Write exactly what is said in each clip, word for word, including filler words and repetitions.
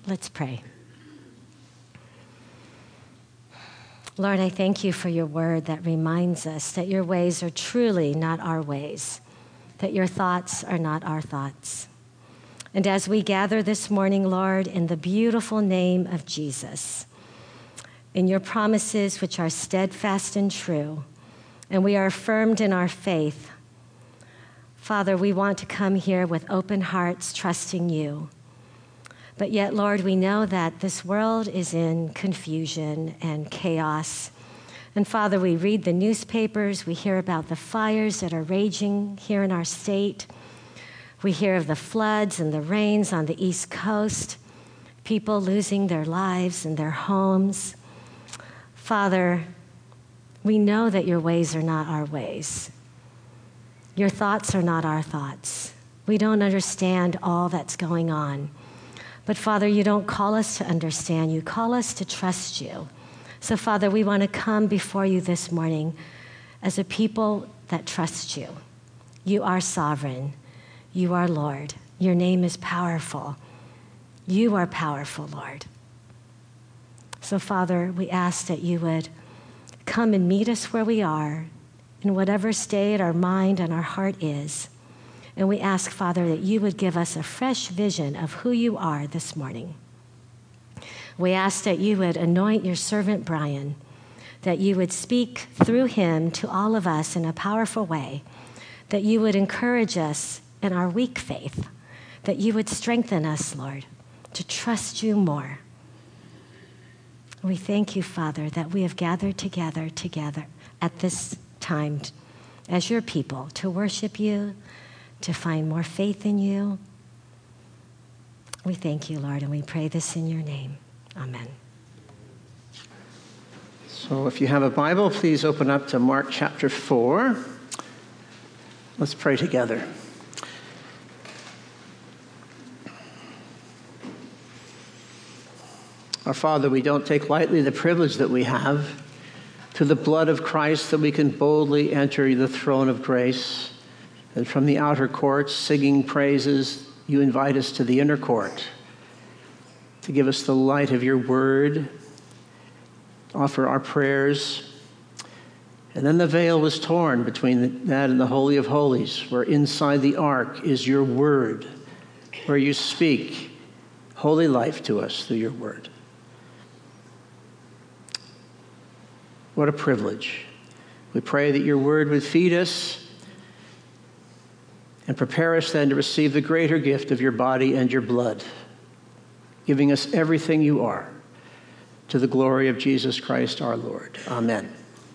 Let's pray. Lord, I thank you for your word that reminds us that your ways are truly not our ways, that your thoughts are not our thoughts. And as we gather this morning, Lord, in the beautiful name of Jesus, in your promises which are steadfast and true, and we are affirmed in our faith, Father, we want to come here with open hearts, trusting you. But yet, Lord, we know that this world is in confusion and chaos. And Father, we read the newspapers, we hear about the fires that are raging here in our state. We hear of the floods and the rains on the East Coast, people losing their lives and their homes. Father, we know that your ways are not our ways. Your thoughts are not our thoughts. We don't understand all that's going on. But Father, you don't call us to understand. You call us to trust you. So Father, we want to come before you this morning as a people that trust you. You are sovereign. You are Lord. Your name is powerful. You are powerful, Lord. So Father, we ask that you would come and meet us where we are, in whatever state our mind and our heart is. And we ask, Father, that you would give us a fresh vision of who you are this morning. We ask that you would anoint your servant Brian, that you would speak through him to all of us in a powerful way, that you would encourage us in our weak faith, that you would strengthen us, Lord, to trust you more. We thank you, Father, that we have gathered together together at this time as your people to worship you, to find more faith in you. We thank you, Lord, and we pray this in your name. Amen. So if you have a Bible, please open up to Mark chapter four. Let's pray together. Our Father, we don't take lightly the privilege that we have through the blood of Christ that we can boldly enter the throne of grace. And from the outer courts, singing praises, you invite us to the inner court to give us the light of your word, offer our prayers. And then the veil was torn between that and the Holy of Holies, where inside the ark is your word, where you speak holy life to us through your word. What a privilege. We pray that your word would feed us and prepare us then to receive the greater gift of your body and your blood, giving us everything you are, to the glory of Jesus Christ our Lord. Amen.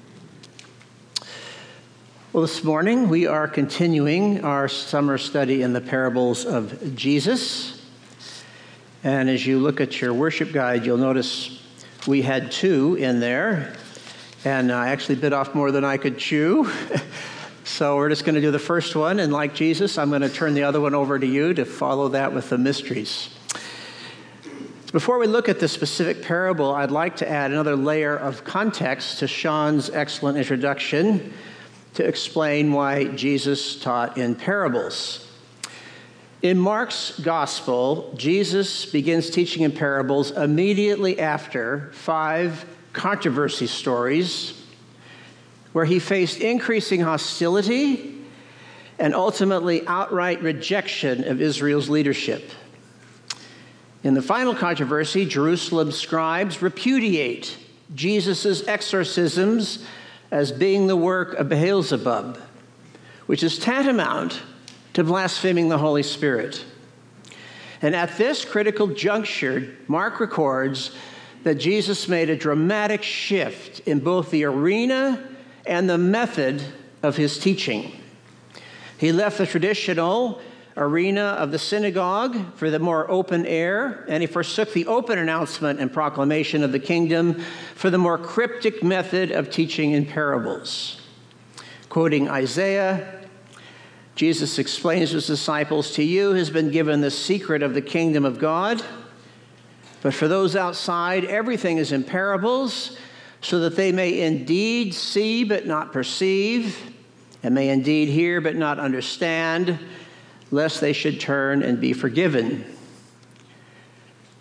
Well, this morning we are continuing our summer study in the parables of Jesus. And as you look at your worship guide, you'll notice we had two in there, and I actually bit off more than I could chew. So we're just going to do the first one, and like Jesus, I'm going to turn the other one over to you to follow that with the mysteries. Before we look at the specific parable, I'd like to add another layer of context to Sean's excellent introduction to explain why Jesus taught in parables. In Mark's gospel, Jesus begins teaching in parables immediately after five controversy stories where he faced increasing hostility and ultimately outright rejection of Israel's leadership. In the final controversy, Jerusalem's scribes repudiate Jesus' exorcisms as being the work of Beelzebub, which is tantamount to blaspheming the Holy Spirit. And at this critical juncture, Mark records that Jesus made a dramatic shift in both the arena and the method of his teaching. He left the traditional arena of the synagogue for the more open air, and he forsook the open announcement and proclamation of the kingdom for the more cryptic method of teaching in parables. Quoting Isaiah, Jesus explains to his disciples, "To you has been given the secret of the kingdom of God, but for those outside, everything is in parables, so that they may indeed see but not perceive, and may indeed hear but not understand, lest they should turn and be forgiven."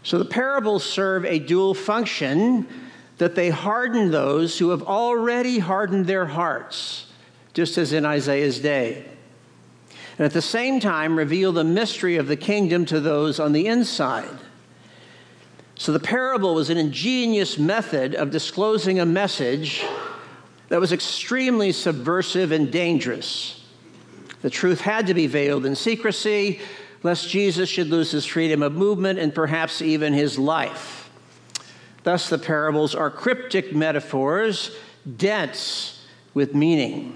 So the parables serve a dual function, that they harden those who have already hardened their hearts, just as in Isaiah's day. And at the same time, reveal the mystery of the kingdom to those on the inside. So the parable was an ingenious method of disclosing a message that was extremely subversive and dangerous. The truth had to be veiled in secrecy, lest Jesus should lose his freedom of movement and perhaps even his life. Thus, the parables are cryptic metaphors, dense with meaning.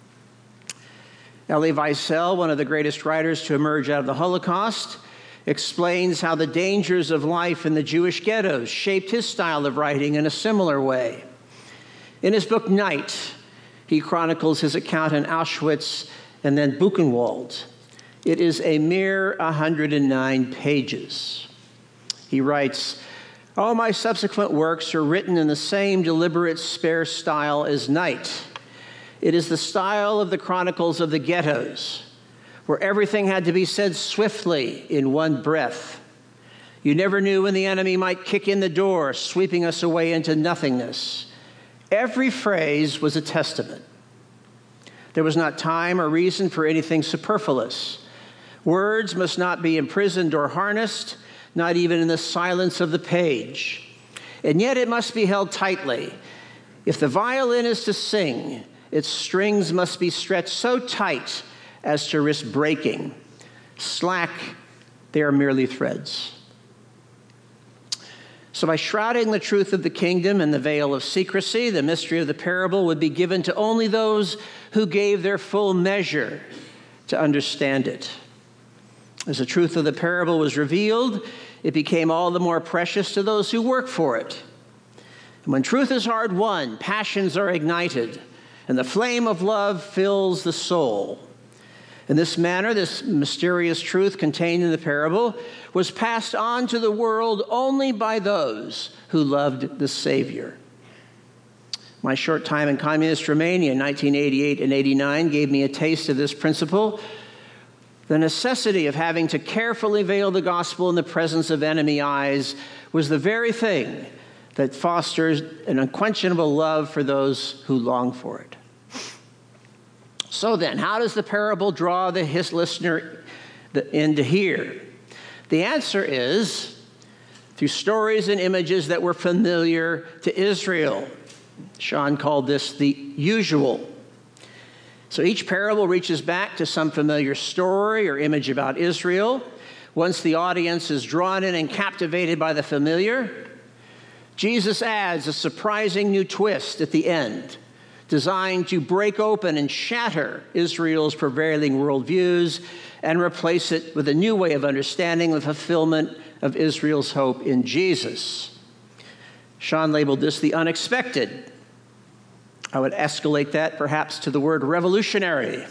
Elie Wiesel, one of the greatest writers to emerge out of the Holocaust, explains how the dangers of life in the Jewish ghettos shaped his style of writing in a similar way. In his book, Night, he chronicles his account in Auschwitz and then Buchenwald. It is a mere one hundred nine pages. He writes, "All my subsequent works are written in the same deliberate, spare style as Night. It is the style of the chronicles of the ghettos, where everything had to be said swiftly in one breath. You never knew when the enemy might kick in the door, sweeping us away into nothingness. Every phrase was a testament. There was not time or reason for anything superfluous. Words must not be imprisoned or harnessed, not even in the silence of the page. And yet it must be held tightly. If the violin is to sing, its strings must be stretched so tight as to risk breaking. Slack, they are merely threads." So by shrouding the truth of the kingdom in the veil of secrecy, the mystery of the parable would be given to only those who gave their full measure to understand it. As the truth of the parable was revealed, it became all the more precious to those who work for it. And when truth is hard won, passions are ignited, and the flame of love fills the soul. In this manner, this mysterious truth contained in the parable was passed on to the world only by those who loved the Savior. My short time in communist Romania in nineteen eighty-eight and eighty-nine gave me a taste of this principle. The necessity of having to carefully veil the gospel in the presence of enemy eyes was the very thing that fosters an unquenchable love for those who long for it. So then, how does the parable draw the his listener in to hear? The answer is through stories and images that were familiar to Israel. Sean called this the usual. So each parable reaches back to some familiar story or image about Israel. Once the audience is drawn in and captivated by the familiar, Jesus adds a surprising new twist at the end, designed to break open and shatter Israel's prevailing worldviews and replace it with a new way of understanding the fulfillment of Israel's hope in Jesus. Sean labeled this the unexpected. I would escalate that perhaps to the word revolutionary.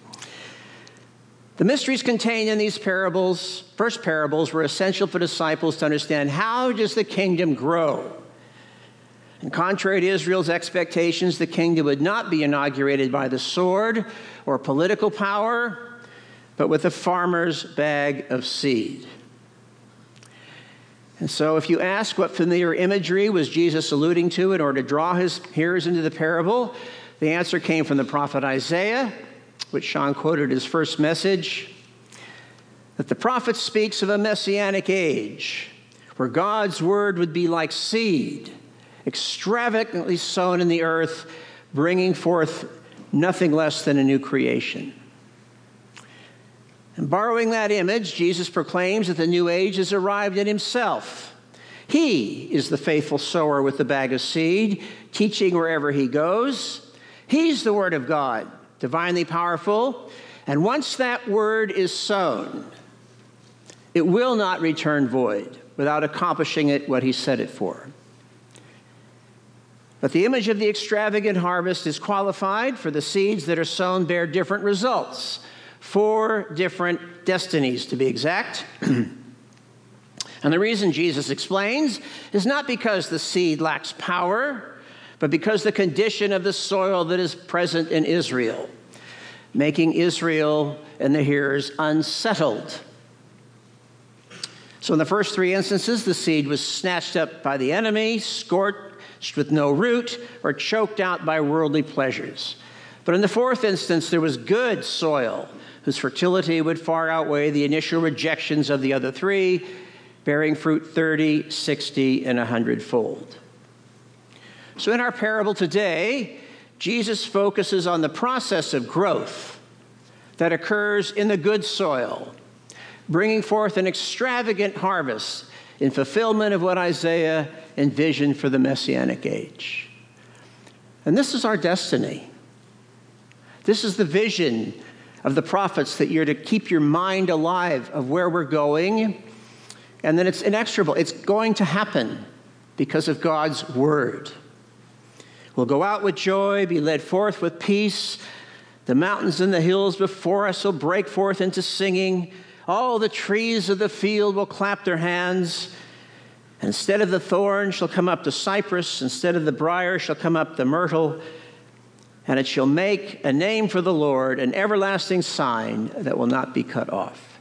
The mysteries contained in these parables, first parables, were essential for disciples to understand how does the kingdom grow. And contrary to Israel's expectations, the kingdom would not be inaugurated by the sword or political power, but with a farmer's bag of seed. And so if you ask what familiar imagery was Jesus alluding to in order to draw his hearers into the parable, the answer came from the prophet Isaiah, which Sean quoted his first message, that the prophet speaks of a messianic age where God's word would be like seed, extravagantly sown in the earth, bringing forth nothing less than a new creation. And borrowing that image, Jesus proclaims that the new age has arrived in himself. He is the faithful sower with the bag of seed, teaching wherever he goes. He's the word of God, divinely powerful. And once that word is sown, it will not return void without accomplishing it what he set it for. But the image of the extravagant harvest is qualified, for the seeds that are sown bear different results. Four different destinies, to be exact. And the reason Jesus explains is not because the seed lacks power, but because the condition of the soil that is present in Israel, making Israel and the hearers unsettled. So in the first three instances, the seed was snatched up by the enemy, scorched with no root, or choked out by worldly pleasures. But in the fourth instance, there was good soil, whose fertility would far outweigh the initial rejections of the other three, bearing fruit thirty, sixty, and a hundredfold. So in our parable today, Jesus focuses on the process of growth that occurs in the good soil, bringing forth an extravagant harvest in fulfillment of what Isaiah envisioned for the Messianic age. And this is our destiny. This is the vision of the prophets, that you're to keep your mind alive of where we're going, and then it's inexorable. It's going to happen because of God's word. We'll go out with joy, be led forth with peace. The mountains and the hills before us will break forth into singing. All the trees of the field will clap their hands. Instead of the thorn shall come up the cypress. Instead of the briar shall come up the myrtle. And it shall make a name for the Lord, an everlasting sign that will not be cut off.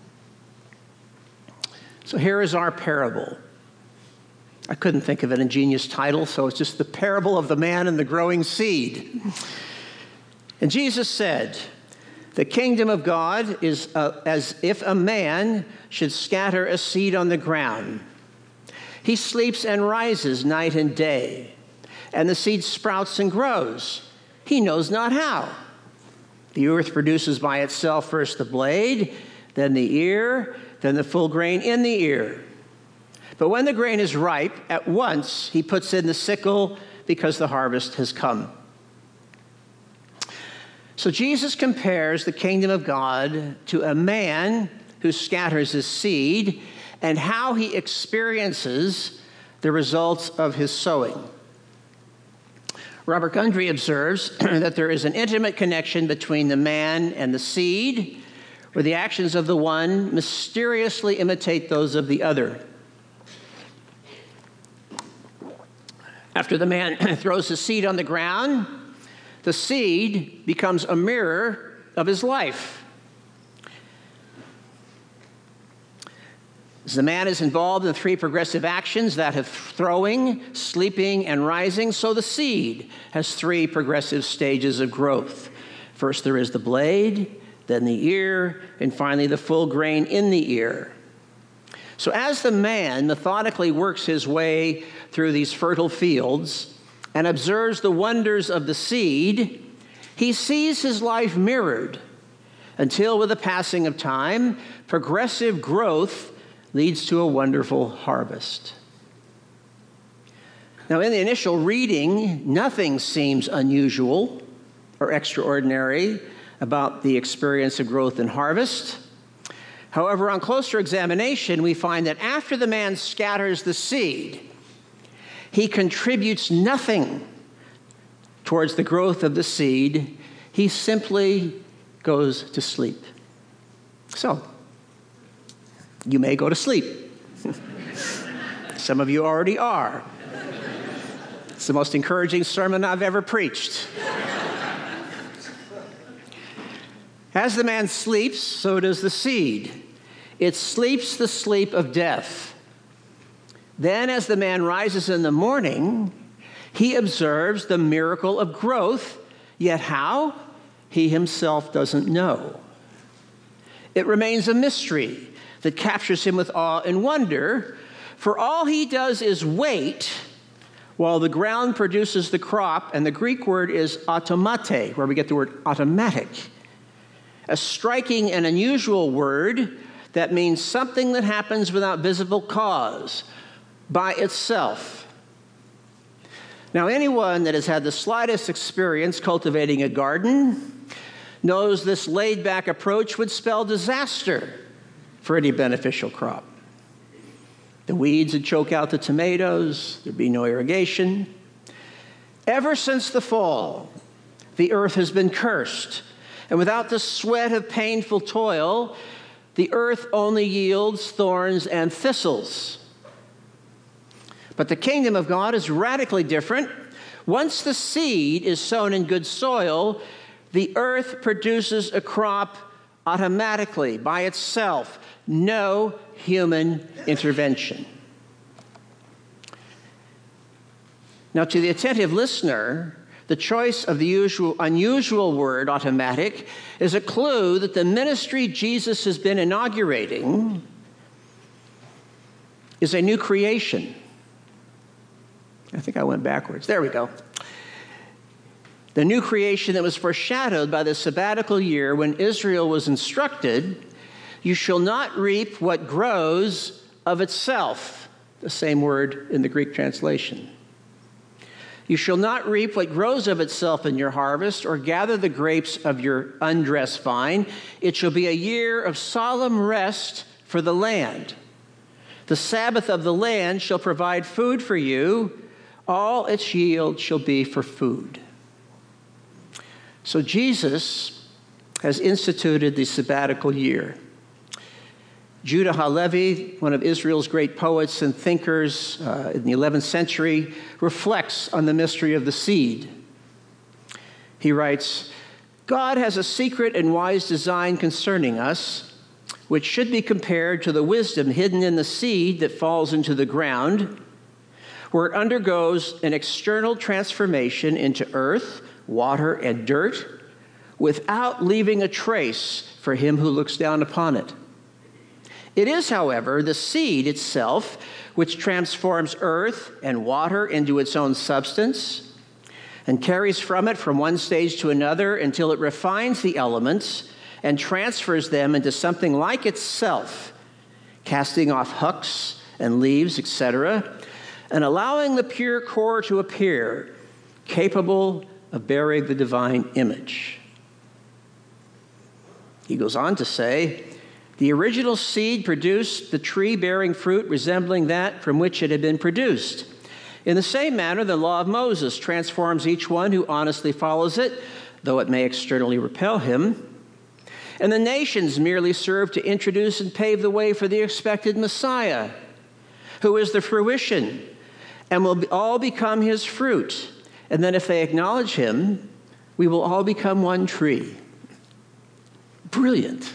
So here is our parable. I couldn't think of an ingenious title, so it's just the parable of the man and the growing seed. And Jesus said, the kingdom of God is uh, as if a man should scatter a seed on the ground. He sleeps and rises night and day, and the seed sprouts and grows. He knows not how. The earth produces by itself first the blade, then the ear, then the full grain in the ear. But when the grain is ripe, at once he puts in the sickle, because the harvest has come. So Jesus compares the kingdom of God to a man who scatters his seed and how he experiences the results of his sowing. Robert Gundry observes that there is an intimate connection between the man and the seed, where the actions of the one mysteriously imitate those of the other. After the man throws his seed on the ground, the seed becomes a mirror of his life. As the man is involved in three progressive actions, that of throwing, sleeping, and rising, so the seed has three progressive stages of growth. First there is the blade, then the ear, and finally the full grain in the ear. So as the man methodically works his way through these fertile fields and observes the wonders of the seed, he sees his life mirrored until, with the passing of time, progressive growth leads to a wonderful harvest. Now, in the initial reading, nothing seems unusual or extraordinary about the experience of growth and harvest. However, on closer examination, we find that after the man scatters the seed, he contributes nothing towards the growth of the seed. He simply goes to sleep. So, you may go to sleep. Some of you already are. It's the most encouraging sermon I've ever preached. As the man sleeps, so does the seed. It sleeps the sleep of death. Then, as the man rises in the morning, he observes the miracle of growth, yet how? He himself doesn't know. It remains a mystery that captures him with awe and wonder, for all he does is wait while the ground produces the crop, and the Greek word is automate, where we get the word automatic. A striking and unusual word that means something that happens without visible cause, by itself. Now, anyone that has had the slightest experience cultivating a garden knows this laid-back approach would spell disaster for any beneficial crop. The weeds would choke out the tomatoes, there'd be no irrigation. Ever since the fall, the earth has been cursed. And without the sweat of painful toil, the earth only yields thorns and thistles. But the kingdom of God is radically different. Once the seed is sown in good soil, the earth produces a crop automatically, by itself. No human intervention. Now, to the attentive listener, the choice of the usual, unusual word, automatic, is a clue that the ministry Jesus has been inaugurating is a new creation. I think I went backwards. There we go. The new creation that was foreshadowed by the sabbatical year when Israel was instructed, you shall not reap what grows of itself. The same word in the Greek translation. You shall not reap what grows of itself in your harvest, or gather the grapes of your undressed vine. It shall be a year of solemn rest for the land. The Sabbath of the land shall provide food for you. All its yield shall be for food. So Jesus has instituted the sabbatical year. Judah Halevi, one of Israel's great poets and thinkers uh, in the eleventh century, reflects on the mystery of the seed. He writes, God has a secret and wise design concerning us, which should be compared to the wisdom hidden in the seed that falls into the ground, where it undergoes an external transformation into earth, water, and dirt, without leaving a trace for him who looks down upon it. It is, however, the seed itself which transforms earth and water into its own substance and carries from it from one stage to another until it refines the elements and transfers them into something like itself, casting off husks and leaves, et cetera, and allowing the pure core to appear, capable of bearing the divine image. He goes on to say, the original seed produced the tree bearing fruit resembling that from which it had been produced. In the same manner, the law of Moses transforms each one who honestly follows it, though it may externally repel him. And the nations merely serve to introduce and pave the way for the expected Messiah, who is the fruition and will all become his fruit. And then if they acknowledge him, we will all become one tree. Brilliant.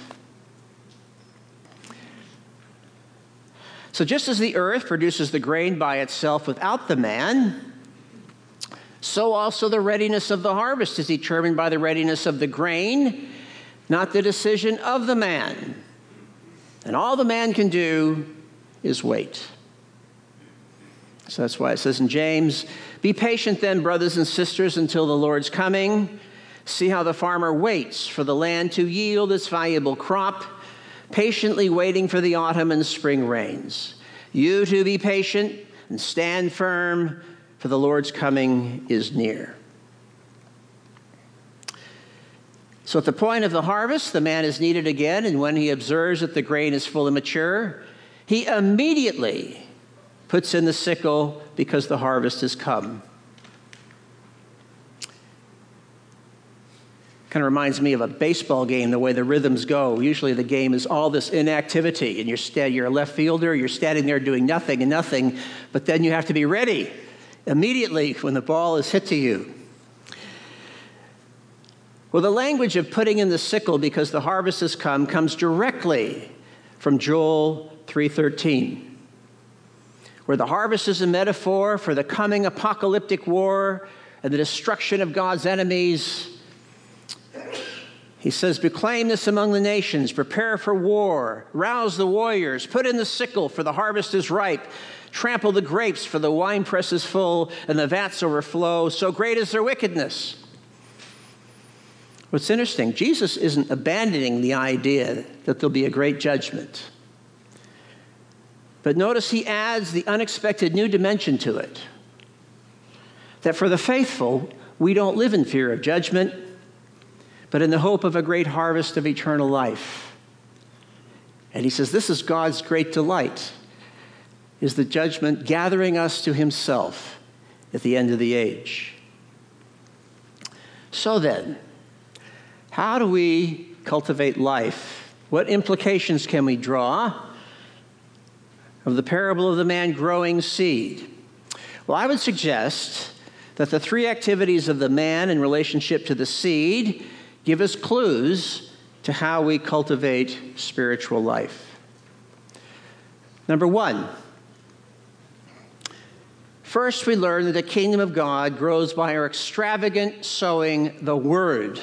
So just as the earth produces the grain by itself without the man, so also the readiness of the harvest is determined by the readiness of the grain, not the decision of the man. And all the man can do is wait. So that's why it says in James, be patient then, brothers and sisters, until the Lord's coming. See how the farmer waits for the land to yield its valuable crop, patiently waiting for the autumn and spring rains. You too be patient and stand firm, for the Lord's coming is near. So at the point of the harvest, the man is needed again, and when he observes that the grain is fully mature, he immediately puts in the sickle because the harvest has come. Kind of reminds me of a baseball game, the way the rhythms go. Usually the game is all this inactivity, and you're, sta- you're a left fielder, you're standing there doing nothing and nothing, but then you have to be ready immediately when the ball is hit to you. Well, the language of putting in the sickle because the harvest has come comes directly from Joel three thirteen, where the harvest is a metaphor for the coming apocalyptic war and the destruction of God's enemies. He says, proclaim this among the nations, prepare for war, rouse the warriors, put in the sickle, for the harvest is ripe, trample the grapes, for the winepress is full, and the vats overflow, so great is their wickedness. What's interesting, Jesus isn't abandoning the idea that there'll be a great judgment. But notice he adds the unexpected new dimension to it. That for the faithful, we don't live in fear of judgment, but in the hope of a great harvest of eternal life. And he says, this is God's great delight, is the judgment gathering us to himself at the end of the age. So then, how do we cultivate life? What implications can we draw of the parable of the man growing seed? Well, I would suggest that the three activities of the man in relationship to the seed give us clues to how we cultivate spiritual life. Number one, first we learn that the kingdom of God grows by our extravagant sowing the word.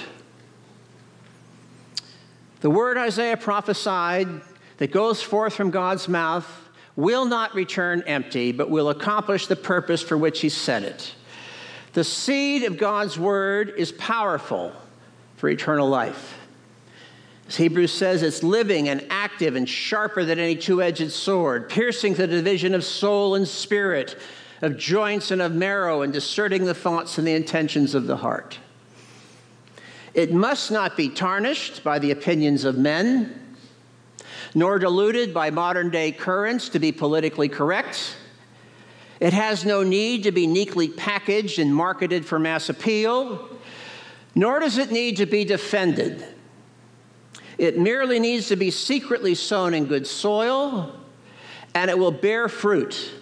The word Isaiah prophesied that goes forth from God's mouth will not return empty, but will accomplish the purpose for which he sent it. The seed of God's word is powerful for eternal life. As Hebrews says, it's living and active and sharper than any two-edged sword, piercing to the division of soul and spirit, of joints and of marrow, and discerning the thoughts and the intentions of the heart. It must not be tarnished by the opinions of men, nor diluted by modern-day currents to be politically correct. It has no need to be neatly packaged and marketed for mass appeal, nor does it need to be defended. It merely needs to be secretly sown in good soil, and it will bear fruit.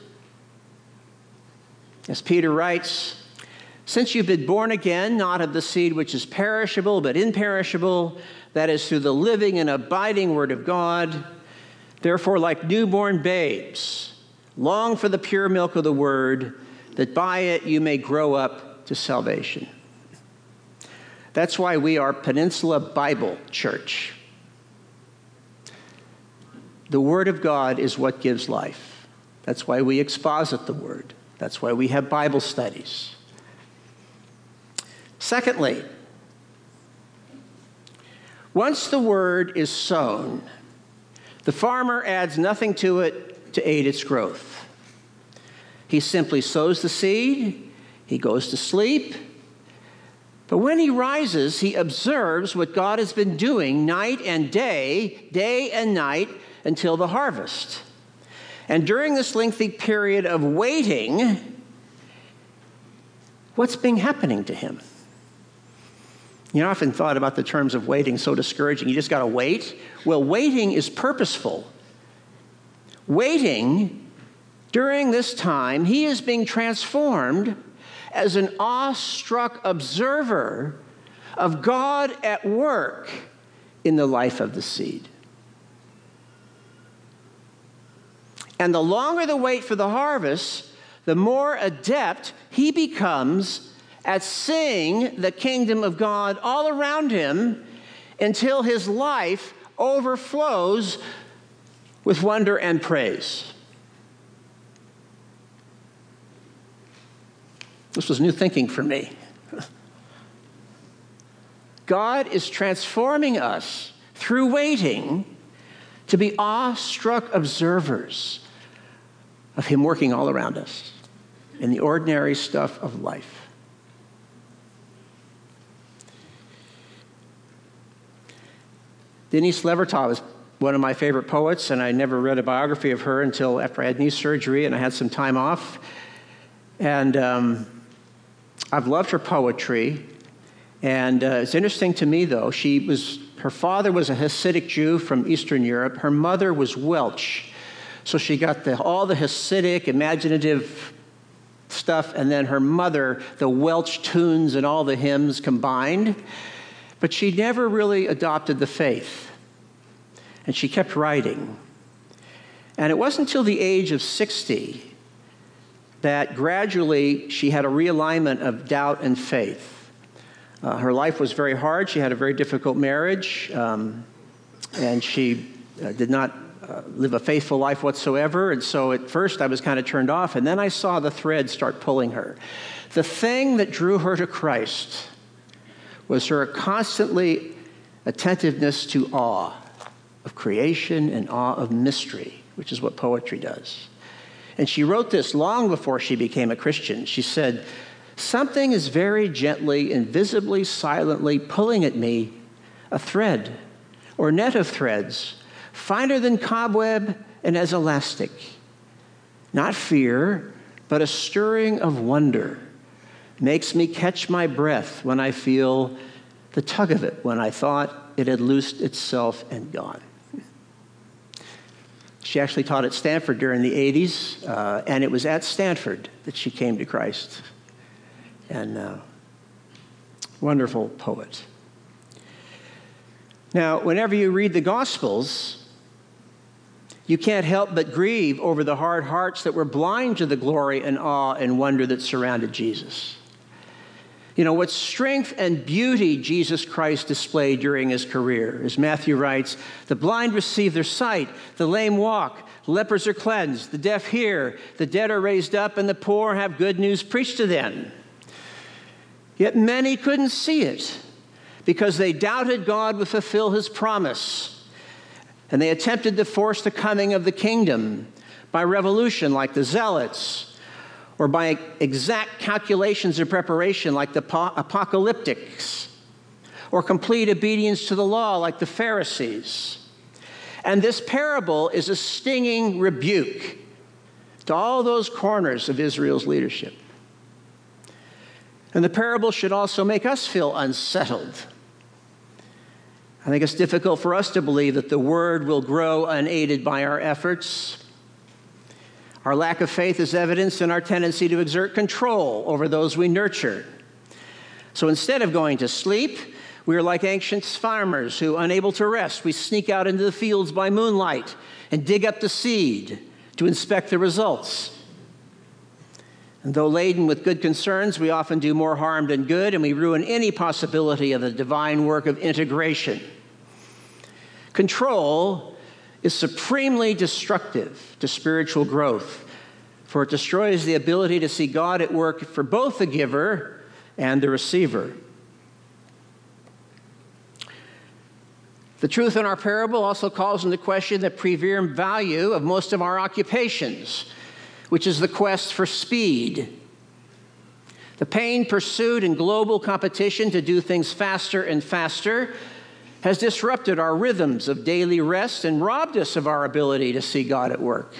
As Peter writes, since you've been born again, not of the seed which is perishable, but imperishable, that is through the living and abiding word of God, therefore, like newborn babes, long for the pure milk of the word, that by it you may grow up to salvation. That's why we are Peninsula Bible Church. The word of God is what gives life. That's why we exposit the word. That's why we have Bible studies. Secondly, once the word is sown, the farmer adds nothing to it to aid its growth. He simply sows the seed, he goes to sleep, but when he rises, he observes what God has been doing night and day, day and night, until the harvest. And during this lengthy period of waiting, what's been happening to him? You know, I often thought about the terms of waiting, so discouraging. You just got to wait. Well, waiting is purposeful. Waiting, during this time, he is being transformed as an awestruck observer of God at work in the life of the seed. And the longer the wait for the harvest, the more adept he becomes at seeing the kingdom of God all around him until his life overflows with wonder and praise. This was new thinking for me. God is transforming us through waiting to be awestruck observers of him working all around us in the ordinary stuff of life. Denise Levertov is one of my favorite poets, and I never read a biography of her until after I had knee surgery and I had some time off. And um, I've loved her poetry. And uh, it's interesting to me, though, she was, her father was a Hasidic Jew from Eastern Europe. Her mother was Welsh. So she got the, all the Hasidic, imaginative stuff, and then her mother, the Welsh tunes and all the hymns combined. But she never really adopted the faith. And she kept writing. And it wasn't until the age of sixty that gradually she had a realignment of doubt and faith. Uh, her life was very hard. She had a very difficult marriage, um, and she uh, did not uh, live a faithful life whatsoever. And so at first I was kind of turned off, and then I saw the thread start pulling her. The thing that drew her to Christ was her constantly attentiveness to awe of creation and awe of mystery, which is what poetry does. And she wrote this long before she became a Christian. She said, "Something is very gently, invisibly, silently pulling at me a thread or net of threads, finer than cobweb and as elastic. Not fear, but a stirring of wonder makes me catch my breath when I feel the tug of it, when I thought it had loosed itself and gone." She actually taught at Stanford during the eighties, uh, and it was at Stanford that she came to Christ. And uh, wonderful poet. Now, whenever you read the Gospels, you can't help but grieve over the hard hearts that were blind to the glory and awe and wonder that surrounded Jesus. You know, what strength and beauty Jesus Christ displayed during his career. As Matthew writes, the blind receive their sight, the lame walk, lepers are cleansed, the deaf hear, the dead are raised up, and the poor have good news preached to them. Yet many couldn't see it because they doubted God would fulfill his promise. And they attempted to force the coming of the kingdom by revolution like the Zealots, or by exact calculations of preparation like the apocalyptics, or complete obedience to the law like the Pharisees. And this parable is a stinging rebuke to all those corners of Israel's leadership. And the parable should also make us feel unsettled. I think it's difficult for us to believe that the word will grow unaided by our efforts. Our lack of faith is evidenced in our tendency to exert control over those we nurture. So instead of going to sleep, we are like ancient farmers who, unable to rest, we sneak out into the fields by moonlight and dig up the seed to inspect the results. And though laden with good concerns, we often do more harm than good, and we ruin any possibility of the divine work of integration. Control is supremely destructive to spiritual growth, for it destroys the ability to see God at work for both the giver and the receiver. The truth in our parable also calls into question the premier value of most of our occupations, which is the quest for speed. The pain, pursuit, and global competition to do things faster and faster has disrupted our rhythms of daily rest and robbed us of our ability to see God at work.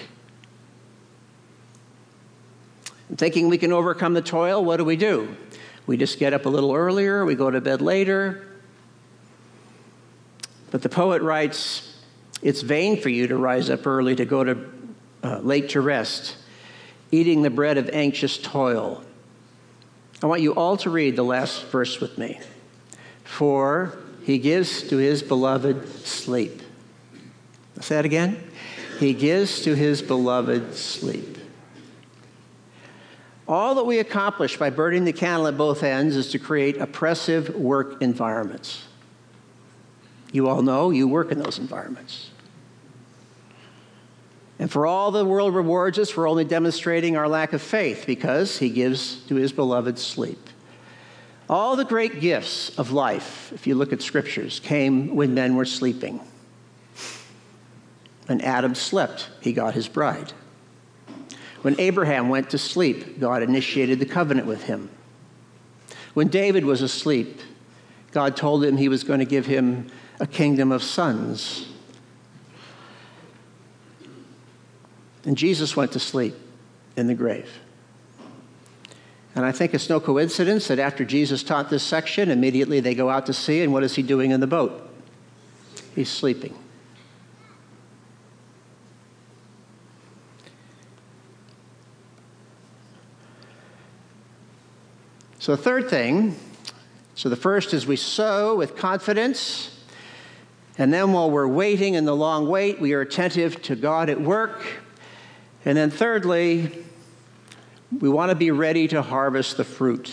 And thinking we can overcome the toil, what do we do? We just get up a little earlier, we go to bed later. But the poet writes, it's vain for you to rise up early, to go to uh, late to rest, eating the bread of anxious toil. I want you all to read the last verse with me. For he gives to his beloved sleep. I'll say that again. He gives to his beloved sleep. All that we accomplish by burning the candle at both ends is to create oppressive work environments. You all know you work in those environments. And for all the world rewards us, we're only demonstrating our lack of faith because he gives to his beloved sleep. All the great gifts of life, if you look at scriptures, came when men were sleeping. When Adam slept, he got his bride. When Abraham went to sleep, God initiated the covenant with him. When David was asleep, God told him he was going to give him a kingdom of sons. And Jesus went to sleep in the grave. And I think it's no coincidence that after Jesus taught this section, immediately they go out to sea, and what is he doing in the boat? He's sleeping. So the third thing, so the first is we sow with confidence. And then while we're waiting in the long wait, we are attentive to God at work. And then thirdly, we want to be ready to harvest the fruit.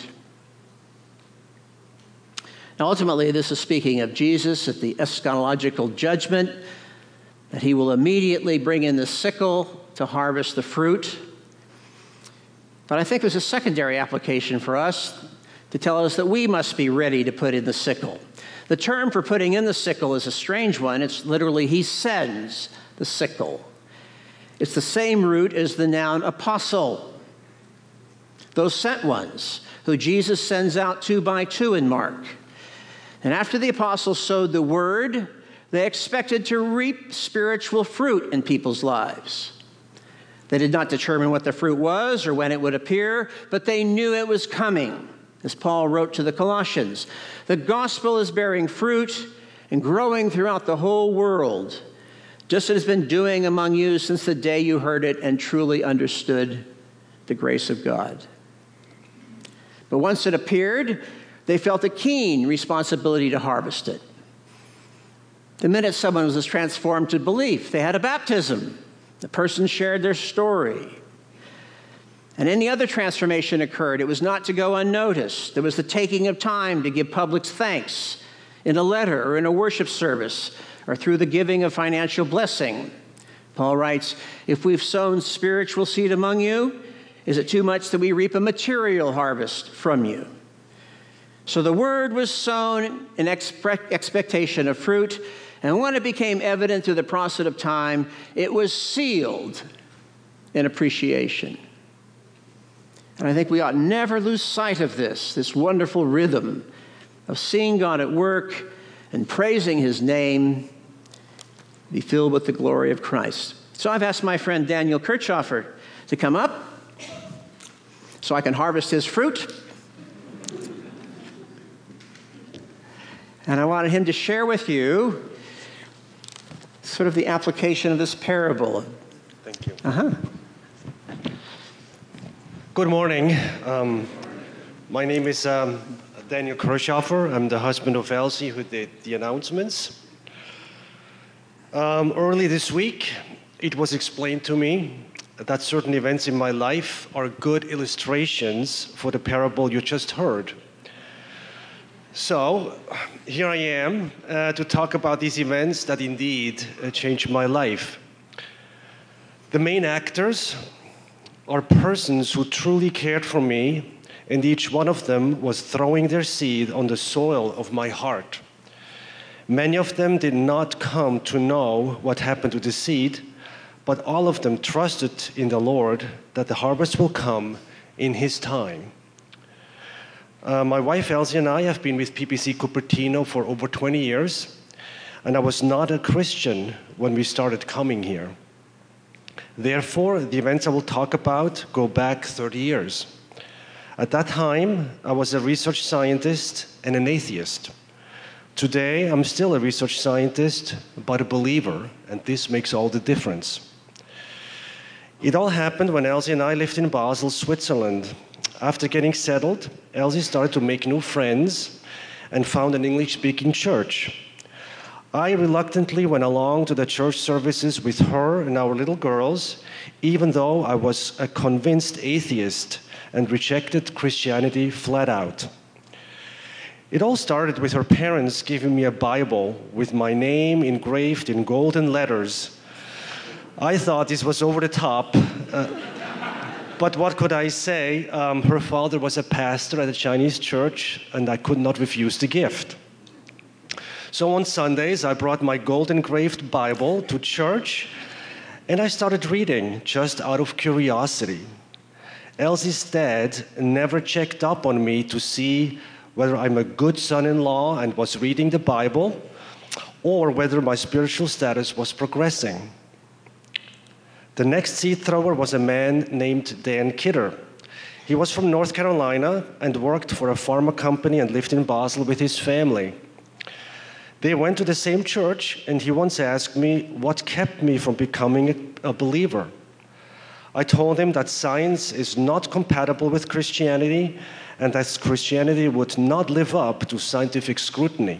Now ultimately, this is speaking of Jesus at the eschatological judgment, that he will immediately bring in the sickle to harvest the fruit. But I think there's a secondary application for us to tell us that we must be ready to put in the sickle. The term for putting in the sickle is a strange one. It's literally, he sends the sickle. It's the same root as the noun apostle. Those sent ones who Jesus sends out two by two in Mark. And after the apostles sowed the word, they expected to reap spiritual fruit in people's lives. They did not determine what the fruit was or when it would appear, but they knew it was coming. As Paul wrote to the Colossians, the gospel is bearing fruit and growing throughout the whole world, just as it has been doing among you since the day you heard it and truly understood the grace of God. But once it appeared, they felt a keen responsibility to harvest it. The minute someone was transformed to belief, they had a baptism. The person shared their story. And any other transformation occurred, it was not to go unnoticed. There was the taking of time to give public thanks in a letter or in a worship service or through the giving of financial blessing. Paul writes, if we've sown spiritual seed among you, is it too much that we reap a material harvest from you? So the word was sown in expe- expectation of fruit, and when it became evident through the process of time, it was sealed in appreciation. And I think we ought never lose sight of this, this wonderful rhythm of seeing God at work and praising his name, be filled with the glory of Christ. So I've asked my friend Daniel Kirchhofer to come up so I can harvest his fruit. And I wanted him to share with you sort of the application of this parable. Thank you. Uh-huh. Good morning. Um, my name is um, Daniel Kirchhofer. I'm the husband of Elsie, who did the announcements. Um, early this week, it was explained to me that certain events in my life are good illustrations for the parable you just heard. So here I am uh, to talk about these events that indeed uh, changed my life. The main actors are persons who truly cared for me, and each one of them was throwing their seed on the soil of my heart. Many of them did not come to know what happened to the seed, but all of them trusted in the Lord that the harvest will come in his time. Uh, my wife Elsie and I have been with P P C Cupertino for over twenty years, and I was not a Christian when we started coming here. Therefore, the events I will talk about go back thirty years. At that time, I was a research scientist and an atheist. Today, I'm still a research scientist, but a believer, and this makes all the difference. It all happened when Elsie and I lived in Basel, Switzerland. After getting settled, Elsie started to make new friends and found an English-speaking church. I reluctantly went along to the church services with her and our little girls, even though I was a convinced atheist and rejected Christianity flat out. It all started with her parents giving me a Bible with my name engraved in golden letters. I thought this was over the top, uh, but what could I say? Um, her father was a pastor at a Chinese church, and I could not refuse the gift. So on Sundays, I brought my gold-engraved Bible to church, and I started reading just out of curiosity. Elsie's dad never checked up on me to see whether I'm a good son-in-law and was reading the Bible, or whether my spiritual status was progressing. The next seed thrower was a man named Dan Kidder. He was from North Carolina and worked for a pharma company and lived in Basel with his family. They went to the same church, and he once asked me what kept me from becoming a believer. I told him that science is not compatible with Christianity, and that Christianity would not live up to scientific scrutiny.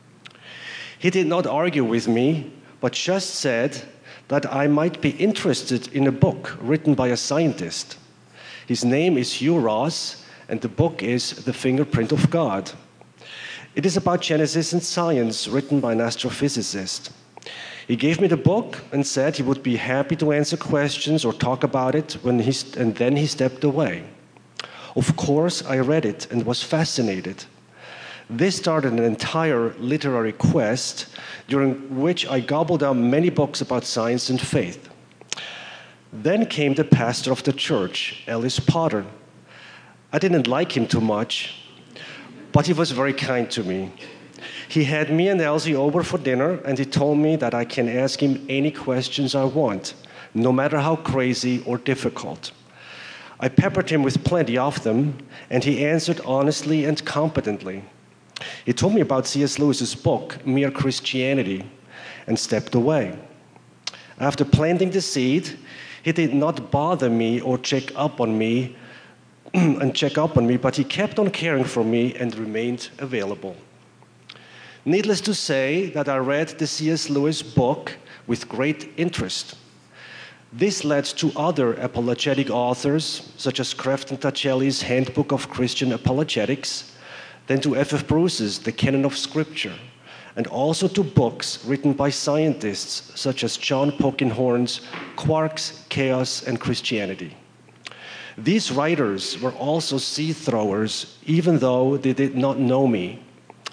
He did not argue with me, but just said that I might be interested in a book written by a scientist. His name is Hugh Ross, and the book is The Fingerprint of God. It is about Genesis and science, written by an astrophysicist. He gave me the book and said he would be happy to answer questions or talk about it, when he st- and then he stepped away. Of course, I read it and was fascinated. This started an entire literary quest, during which I gobbled up many books about science and faith. Then came the pastor of the church, Ellis Potter. I didn't like him too much, but he was very kind to me. He had me and Elsie over for dinner, and he told me that I can ask him any questions I want, no matter how crazy or difficult. I peppered him with plenty of them, and he answered honestly and competently. He told me about C S Lewis's book, Mere Christianity, and stepped away. After planting the seed, he did not bother me or check up on me and check up on me, but he kept on caring for me and remained available. Needless to say that I read the C S Lewis book with great interest. This led to other apologetic authors, such as Crefton Tacelli's Handbook of Christian Apologetics, then to F F Bruce's The Canon of Scripture, and also to books written by scientists, such as John Polkinghorne's Quarks, Chaos, and Christianity. These writers were also seed throwers, even though they did not know me.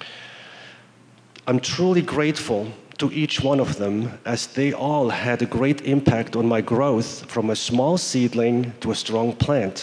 I'm truly grateful to each one of them, as they all had a great impact on my growth from a small seedling to a strong plant.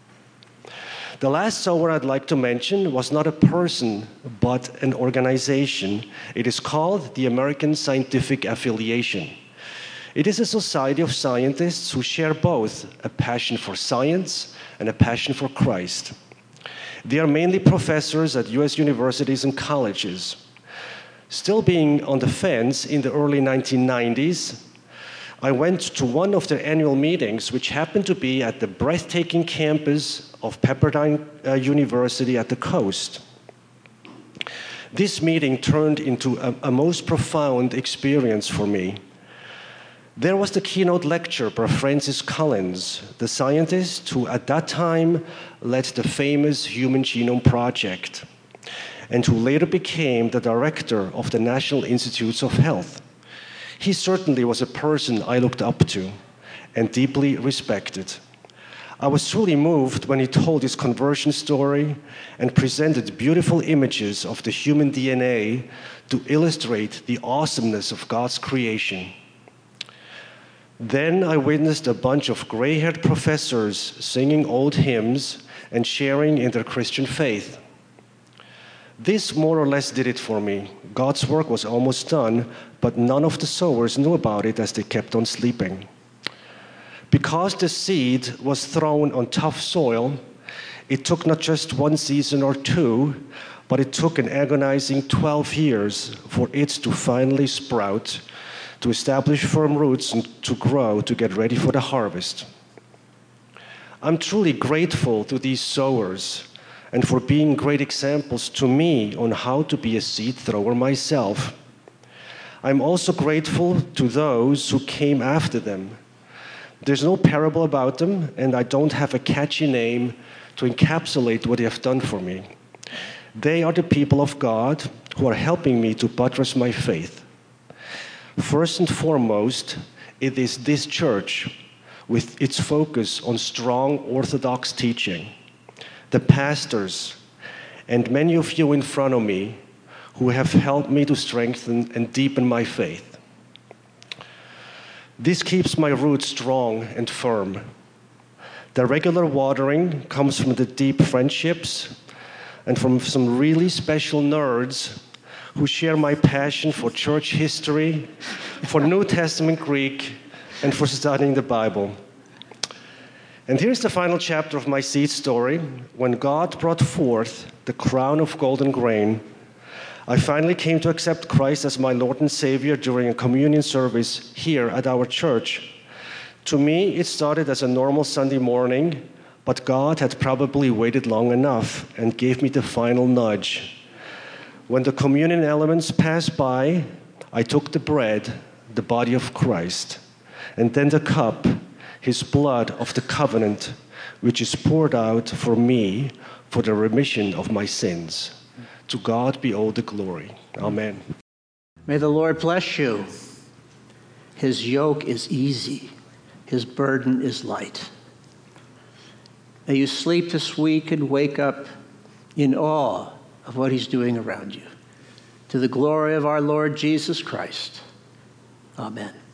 The last sower I'd like to mention was not a person, but an organization. It is called the American Scientific Affiliation. It is a society of scientists who share both a passion for science and a passion for Christ. They are mainly professors at U S universities and colleges. Still being on the fence in the early nineteen nineties, I went to one of their annual meetings, which happened to be at the breathtaking campus of Pepperdine uh, University at the coast. This meeting turned into a, a most profound experience for me. There was the keynote lecture by Francis Collins, the scientist who at that time led the famous Human Genome Project, and who later became the director of the National Institutes of Health. He certainly was a person I looked up to and deeply respected. I was truly moved when he told his conversion story and presented beautiful images of the human D N A to illustrate the awesomeness of God's creation. Then I witnessed a bunch of gray-haired professors singing old hymns and sharing in their Christian faith. This more or less did it for me. God's work was almost done, but none of the sowers knew about it as they kept on sleeping. Because the seed was thrown on tough soil, it took not just one season or two, but it took an agonizing twelve years for it to finally sprout, to establish firm roots and to grow to get ready for the harvest. I'm truly grateful to these sowers and for being great examples to me on how to be a seed thrower myself. I'm also grateful to those who came after them. There's no parable about them, and I don't have a catchy name to encapsulate what they have done for me. They are the people of God who are helping me to buttress my faith. First and foremost, it is this church with its focus on strong Orthodox teaching, the pastors, and many of you in front of me who have helped me to strengthen and deepen my faith. This keeps my roots strong and firm. The regular watering comes from the deep friendships and from some really special nerds who share my passion for church history, for New Testament Greek, and for studying the Bible. And here's the final chapter of my seed story. When God brought forth the crown of golden grain, I finally came to accept Christ as my Lord and Savior during a communion service here at our church. To me, it started as a normal Sunday morning, but God had probably waited long enough and gave me the final nudge. When the communion elements passed by, I took the bread, the body of Christ, and then the cup, his blood of the covenant, which is poured out for me for the remission of my sins. To God be all the glory. Amen. May the Lord bless you. His yoke is easy. His burden is light. May you sleep this week and wake up in awe of what he's doing around you. To the glory of our Lord Jesus Christ. Amen.